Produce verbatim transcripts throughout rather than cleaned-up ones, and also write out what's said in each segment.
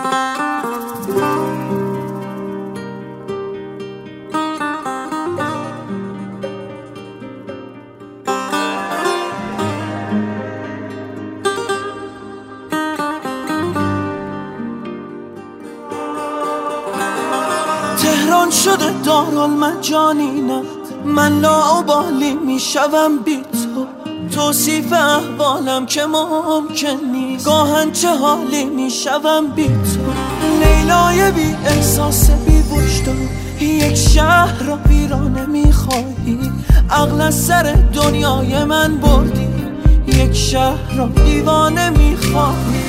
تهران شده دارالمجانینم، من لاابالی میشوم بی تو. توصیف احوالم که ممکن نیست، گاهن چه حالی میشوم بی تو. لیلای بی احساس بی وجدان، یک شهر را ویرانه میخواهی. عقل از سر دنیای من بردی، یک شهر را دیوانه میخواهی.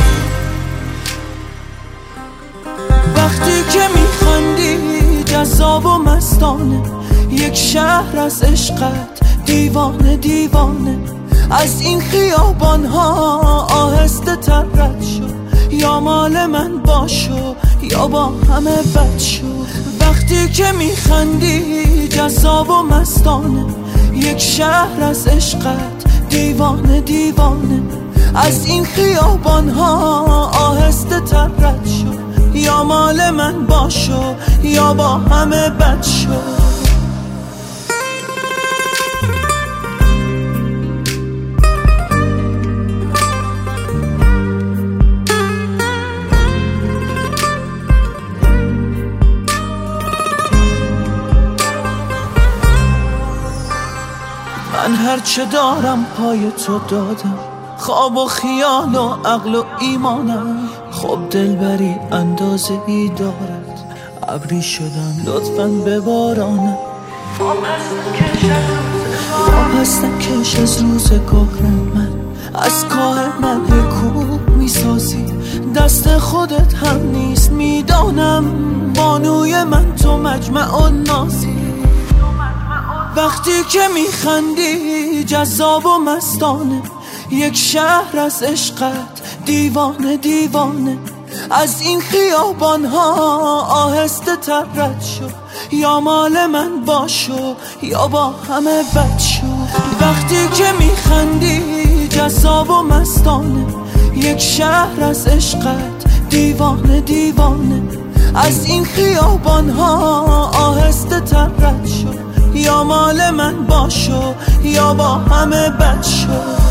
وقتی که میخندی جذاب و مستانه، یک شهر از عشقت دیوانه دیوانه. از این خیابان ها آهسته تر رد شو، یا مال من باشو یا با همه بد شو. وقتی که میخندی جذاب و مستانه، یک شهر از عشقت دیوانه دیوانه. از این خیابان ها آهسته تر رد شو، یا مال من باشو یا با همه بد شو. من هرچه دارم پای تو دادم، خواب و خیال و عقل و ایمانم. خب دلبری اندازه ای دارد، ابری شدم لطفاً ببارانم. خواب هستم کش از روزگارم، من از کاه من رکوب میسازی. دست خودت هم نیست میدانم، بانوی من تو مجمع و نازی. وقتی که میخندی جذاب و مستانه، یک شهر از عشقت دیوانه دیوانه. از این خیابان ها آهسته تر رد شو، یا مال من باشو یا با همه بد شو. وقتی که میخندی جذاب و مستانه، یک شهر از عشقت دیوانه دیوانه. از این خیابان ها آهسته تر رد شو، یا مال من باشو یا با همه بد شو.